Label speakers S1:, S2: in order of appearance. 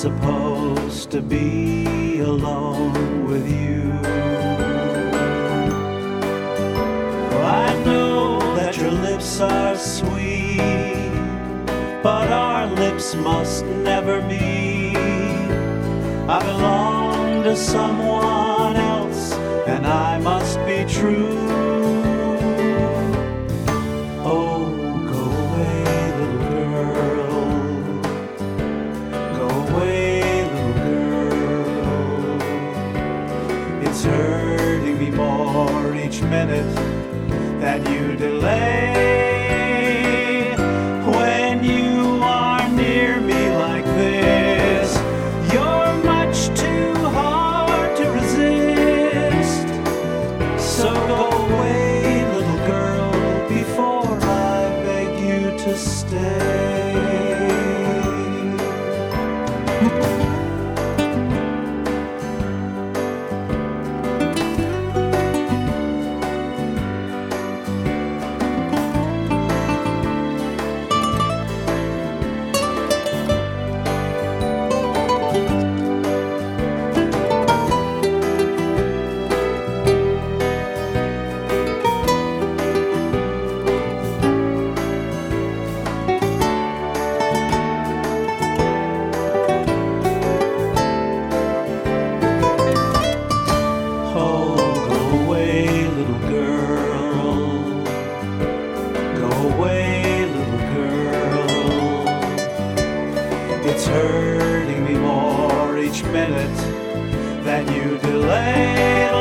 S1: supposed to be alone with you. I know that your lips are sweet, but our lips must never meet. I belong to someone else, and I must be true. Oh, go away, little girl. Go away, little girl. It's hurting me more each minute that you delay. When you are near me like this, you're much too hard to resist. So go away, little girl, before I beg you to stay. It's hurting me more each minute that you delay.